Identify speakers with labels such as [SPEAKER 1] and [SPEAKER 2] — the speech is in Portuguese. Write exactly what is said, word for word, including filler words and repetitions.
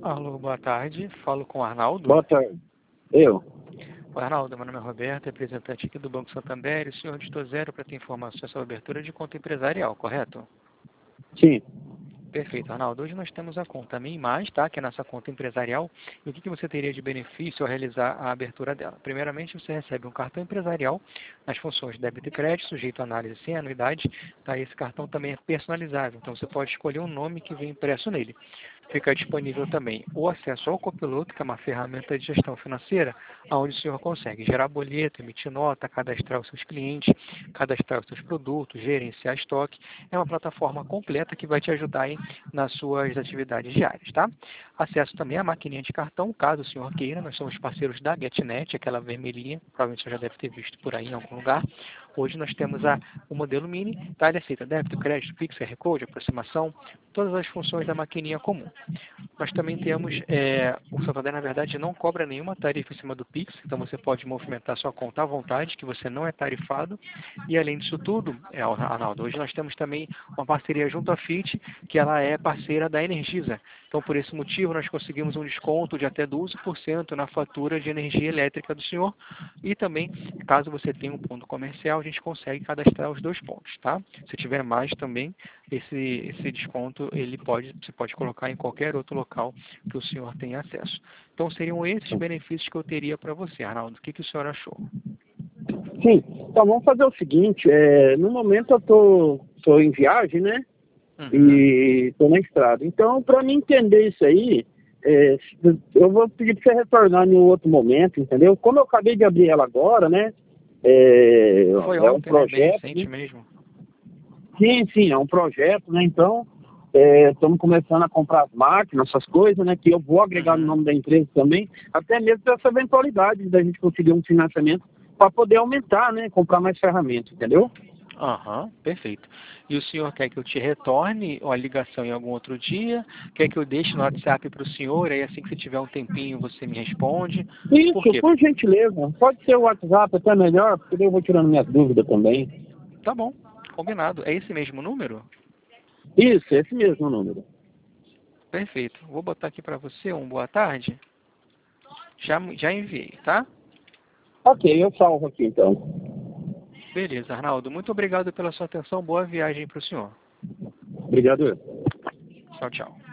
[SPEAKER 1] Alô, boa tarde. Falo com o Arnaldo.
[SPEAKER 2] Boa tarde. Eu.
[SPEAKER 1] Oi, Arnaldo, meu nome é Roberto, representante aqui do Banco Santander. E o senhor digitou zero para ter informações sobre a abertura de conta empresarial, correto?
[SPEAKER 2] Sim.
[SPEAKER 1] Perfeito, Arnaldo. Hoje nós temos a conta Min Mais, tá? Que é a nossa conta empresarial. E o que, que você teria de benefício ao realizar a abertura dela? Primeiramente, você recebe um cartão empresarial nas funções de débito e crédito, sujeito a análise sem anuidade. Tá? Esse cartão também é personalizável, então você pode escolher um nome que vem impresso nele. Fica disponível também o acesso ao Copiloto, que é uma ferramenta de gestão financeira, onde o senhor consegue gerar boleto, emitir nota, cadastrar os seus clientes, cadastrar os seus produtos, gerenciar estoque. É uma plataforma completa que vai te ajudar aí nas suas atividades diárias, tá? Acesso também à maquininha de cartão, caso o senhor queira. Nós somos parceiros da GetNet, aquela vermelhinha, provavelmente você já deve ter visto por aí em algum lugar. Hoje nós temos a, o modelo Mini, tá? Ele aceita débito, crédito, Pix, Q R Code, aproximação, todas as funções da maquininha comum. Nós também temos, é, o Santander na verdade não cobra nenhuma tarifa em cima do Pix, então você pode movimentar sua conta à vontade, que você não é tarifado. E além disso tudo, é, Arnaldo, hoje nós temos também uma parceria junto à Fit, que ela é parceira da Energisa. Então por esse motivo nós conseguimos um desconto de até doze por cento na fatura de energia elétrica do senhor. E também, caso você tenha um ponto comercial, a gente consegue cadastrar os dois pontos, tá? Se tiver mais também, esse, esse desconto ele pode, você pode colocar em qualquer outro local que o senhor tenha acesso. Então seriam esses benefícios que eu teria para você, Arnaldo. O que, que o senhor achou?
[SPEAKER 2] Sim. Então vamos fazer o seguinte, é, no momento eu tô, tô em viagem, né? Uhum. E tô na estrada. Então, para mim entender isso aí, é, eu vou pedir para você retornar em um outro momento, entendeu? Como eu acabei de abrir ela agora, né? É,
[SPEAKER 1] Foi
[SPEAKER 2] é
[SPEAKER 1] ontem,
[SPEAKER 2] um projeto,
[SPEAKER 1] né? Bem recente
[SPEAKER 2] né?
[SPEAKER 1] mesmo.
[SPEAKER 2] Sim, sim, é um projeto, né? Então, é, estamos começando a comprar as máquinas, essas coisas, né? Que eu vou agregar uhum. no nome da empresa também, até mesmo para essa eventualidade da gente conseguir um financiamento para poder aumentar, né? Comprar mais ferramentas, entendeu?
[SPEAKER 1] Aham, uhum, perfeito. E o senhor quer que eu te retorne a ligação em algum outro dia? Quer que eu deixe no WhatsApp para o senhor? Aí assim que você tiver um tempinho você me responde?
[SPEAKER 2] Isso,
[SPEAKER 1] por, quê?
[SPEAKER 2] por gentileza. Pode ser o WhatsApp até melhor, porque eu vou tirando minhas dúvidas também.
[SPEAKER 1] Tá bom, combinado. É esse mesmo número?
[SPEAKER 2] Isso, esse mesmo número.
[SPEAKER 1] Perfeito. Vou botar aqui para você um boa tarde. Já, já enviei, tá?
[SPEAKER 2] Ok, eu salvo aqui então.
[SPEAKER 1] Beleza, Arnaldo. Muito obrigado pela sua atenção. Boa viagem para o senhor.
[SPEAKER 2] Obrigado.
[SPEAKER 1] Tchau, tchau.